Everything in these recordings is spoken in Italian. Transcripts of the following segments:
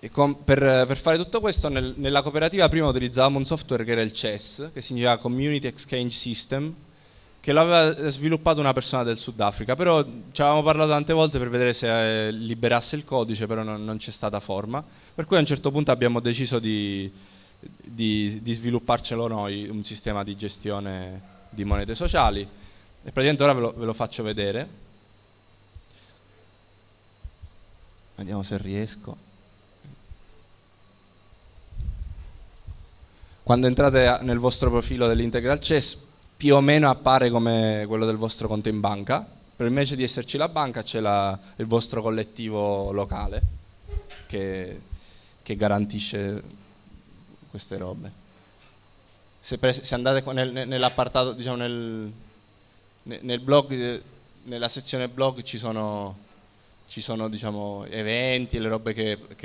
Per fare tutto questo nella cooperativa prima utilizzavamo un software che era il CES, che significa Community Exchange System, che lo aveva sviluppato una persona del Sudafrica, però ci avevamo parlato tante volte per vedere se liberasse il codice, però non c'è stata forma, per cui a un certo punto abbiamo deciso di svilupparcelo noi, un sistema di gestione di monete sociali, e praticamente ora ve lo faccio vedere. Vediamo se riesco. Quando entrate nel vostro profilo dell'Integral CES più o meno appare come quello del vostro conto in banca, però invece di esserci la banca c'è il vostro collettivo locale che garantisce queste robe. Se andate nell'appartato, diciamo nel blog, nella sezione blog ci sono diciamo eventi e le robe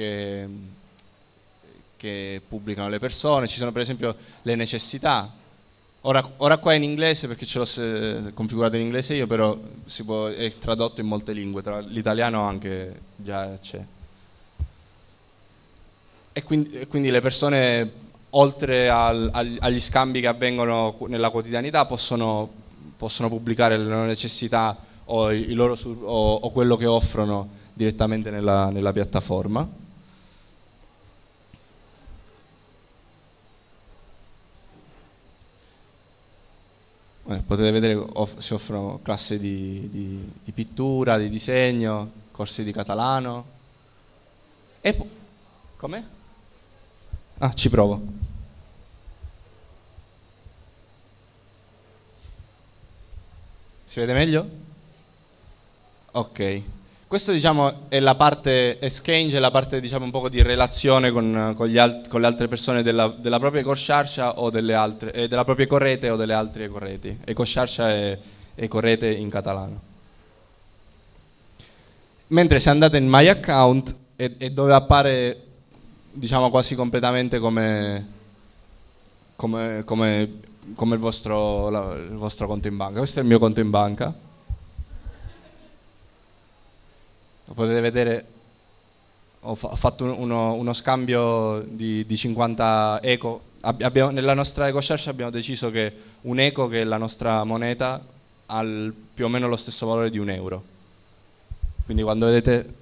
che pubblicano le persone, ci sono per esempio le necessità. Ora qua è in inglese perché ce l'ho configurato in inglese io, però è tradotto in molte lingue, tra l'italiano anche già c'è. E quindi le persone, oltre agli scambi che avvengono nella quotidianità, possono pubblicare le loro necessità o quello che offrono direttamente nella piattaforma. Potete vedere si offrono classi di pittura, di disegno, corsi di catalano. Come? Ah, ci provo. Si vede meglio? Ok. Questo diciamo è la parte exchange, è la parte diciamo un po' di relazione con le altre persone della propria ecosciarcia o della propria ecorete o delle altre ecoreti. Ecosciarcia è ecorete in catalano. Mentre se andate in My Account è dove appare diciamo quasi completamente come il vostro conto in banca. Questo è il mio conto in banca. Potete vedere, ho fatto uno scambio di 50 eco. Nella nostra EcoShares abbiamo deciso che un eco, che è la nostra moneta, ha più o meno lo stesso valore di €1. Quindi quando vedete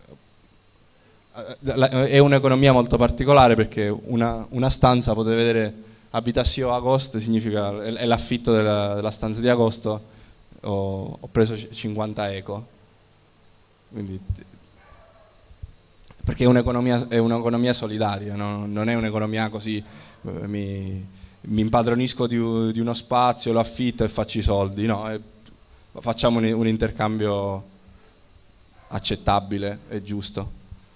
è un'economia molto particolare, perché una stanza, potete vedere Habitatio Agosto, significa è l'affitto della stanza di agosto, ho preso 50 eco. Quindi, perché è un'economia solidaria, no? Non è un'economia così mi impadronisco di uno spazio, lo affitto e faccio i soldi, no? Facciamo un intercambio accettabile e giusto.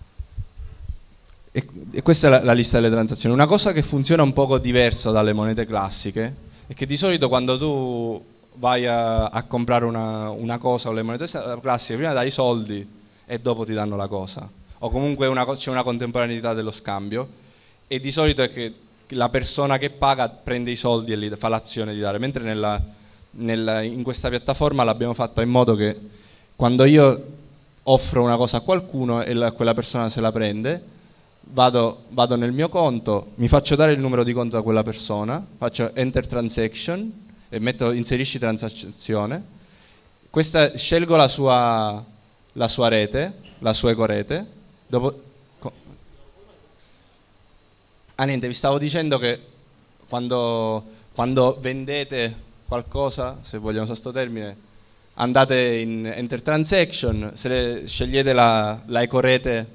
E questa è la lista delle transazioni. Una cosa che funziona un poco diversa dalle monete classiche è che di solito quando tu vai a comprare una cosa o le monete classiche, prima dai i soldi e dopo ti danno la cosa, o comunque c'è una contemporaneità dello scambio, e di solito è che la persona che paga prende i soldi e fa l'azione di dare, mentre in questa piattaforma l'abbiamo fatta in modo che quando io offro una cosa a qualcuno e quella persona se la prende, vado nel mio conto, mi faccio dare il numero di conto da quella persona, faccio enter transaction e inserisci transazione. Scelgo la sua rete, la sua ecorete. Niente, vi stavo dicendo che quando vendete qualcosa, se vogliamo usare questo termine, andate in enter transaction, scegliete la ecorete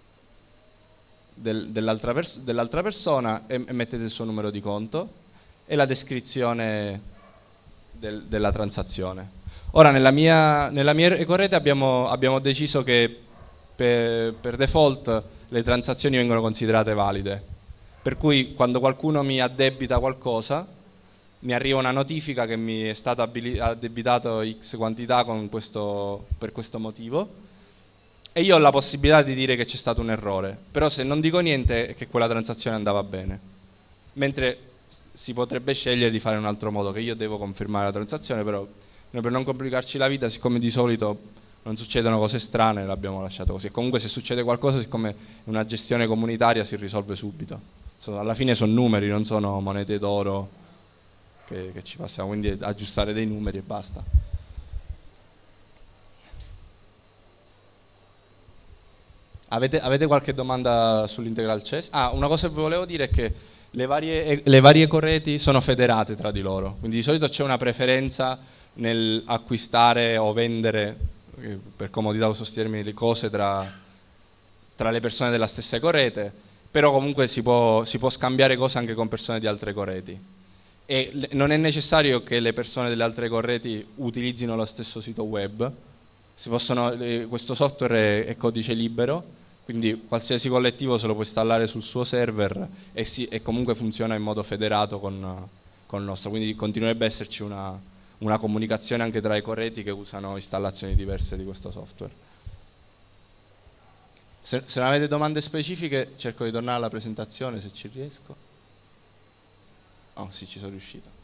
dell'altra persona e mettete il suo numero di conto e la descrizione della transazione. Ora nella mia ecorete abbiamo deciso che per default le transazioni vengono considerate valide, per cui quando qualcuno mi addebita qualcosa mi arriva una notifica che mi è stato addebitato X quantità per questo motivo, e io ho la possibilità di dire che c'è stato un errore, però se non dico niente è che quella transazione andava bene, mentre si potrebbe scegliere di fare in un altro modo, che io devo confermare la transazione, però noi, per non complicarci la vita, siccome di solito non succedono cose strane, l'abbiamo lasciato così. E comunque se succede qualcosa, siccome è una gestione comunitaria, si risolve subito. Alla fine sono numeri, non sono monete d'oro che ci passiamo, quindi aggiustare dei numeri e basta. Avete qualche domanda sull'integral chess? Una cosa che volevo dire è che le varie correti sono federate tra di loro, quindi di solito c'è una preferenza nel acquistare o vendere, per comodità uso questi termini, le cose tra le persone della stessa correte, però comunque si può scambiare cose anche con persone di altre correti. E non è necessario che le persone delle altre correti utilizzino lo stesso sito web, questo software è codice libero, quindi qualsiasi collettivo se lo può installare sul suo server e comunque funziona in modo federato con il nostro, quindi continuerebbe ad esserci una comunicazione anche tra i correti che usano installazioni diverse di questo software. Se non avete domande specifiche cerco di tornare alla presentazione se ci riesco. Oh sì, ci sono riuscito.